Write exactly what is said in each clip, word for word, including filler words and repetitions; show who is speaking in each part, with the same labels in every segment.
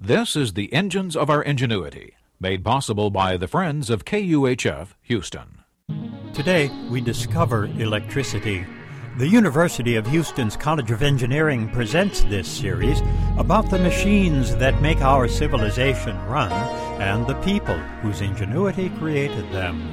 Speaker 1: This is the Engines of Our Ingenuity, made possible by the Friends of K U H F Houston.
Speaker 2: Today, we discover electricity. The University of Houston's College of Engineering presents this series about the machines that make our civilization run and the people whose ingenuity created them.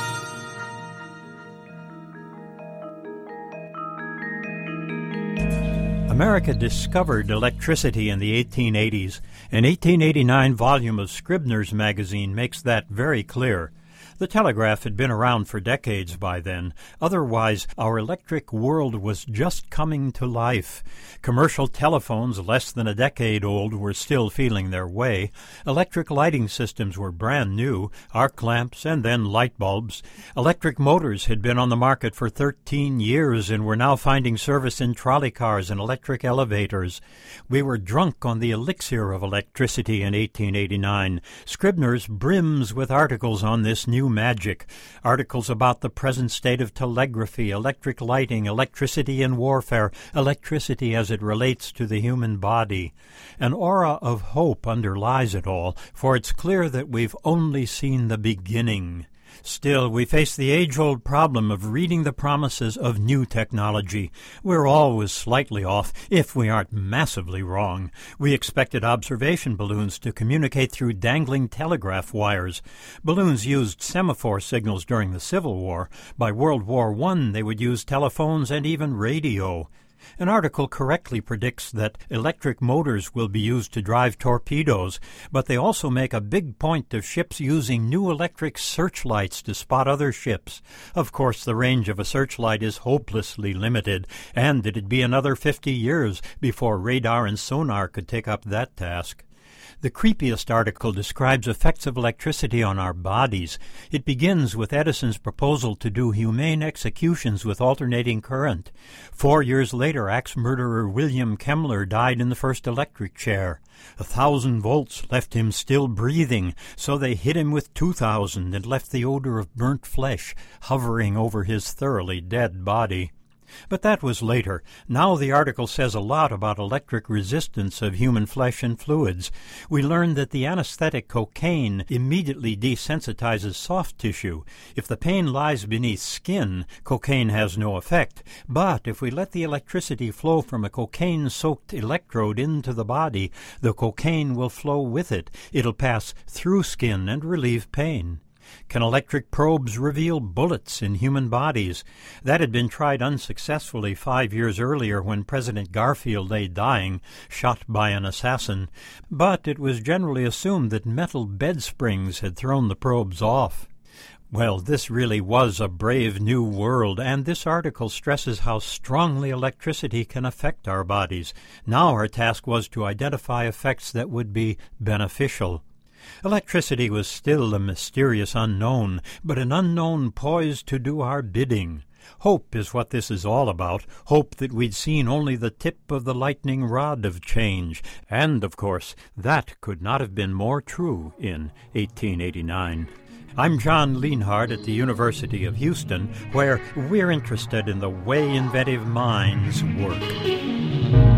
Speaker 2: America discovered electricity in the eighteen eighties. An eighteen eighty-nine volume of Scribner's magazine makes that very clear. The telegraph had been around for decades by then. Otherwise, our electric world was just coming to life. Commercial telephones, less than a decade old, were still feeling their way. Electric lighting systems were brand new, arc lamps and then light bulbs. Electric motors had been on the market for thirteen years and were now finding service in trolley cars and electric elevators. We were drunk on the elixir of electricity in eighteen eighty-nine. Scribner's brims with articles on this new magic, articles about the present state of telegraphy, electric lighting, electricity in warfare, electricity as it relates to the human body. An aura of hope underlies it all, for it's clear that we've only seen the beginning. Still, we face the age-old problem of reading the promises of new technology. We're always slightly off, if we aren't massively wrong. We expected observation balloons to communicate through dangling telegraph wires. Balloons used semaphore signals during the Civil War. By World War One, they would use telephones and even radio. An article correctly predicts that electric motors will be used to drive torpedoes, but they also make a big point of ships using new electric searchlights to spot other ships. Of course, the range of a searchlight is hopelessly limited, and it'd be another fifty years before radar and sonar could take up that task. The creepiest article describes effects of electricity on our bodies. It begins with Edison's proposal to do humane executions with alternating current. Four years later, axe murderer William Kemmler died in the first electric chair. A thousand volts left him still breathing, so they hit him with two thousand and left the odor of burnt flesh hovering over his thoroughly dead body. But that was later. Now the article says a lot about electric resistance of human flesh and fluids. We learn that the anesthetic cocaine immediately desensitizes soft tissue. If the pain lies beneath skin, cocaine has no effect. But if we let the electricity flow from a cocaine-soaked electrode into the body, the cocaine will flow with it. It'll pass through skin and relieve pain. Can electric probes reveal bullets in human bodies? That had been tried unsuccessfully five years earlier when President Garfield lay dying, shot by an assassin. But it was generally assumed that metal bed springs had thrown the probes off. Well, this really was a brave new world, and this article stresses how strongly electricity can affect our bodies. Now our task was to identify effects that would be beneficial. Electricity was still a mysterious unknown, but an unknown poised to do our bidding. Hope is what this is all about, hope that we'd seen only the tip of the lightning rod of change. And, of course, that could not have been more true in eighteen eighty-nine. I'm John Lienhard at the University of Houston, where we're interested in the way inventive minds work.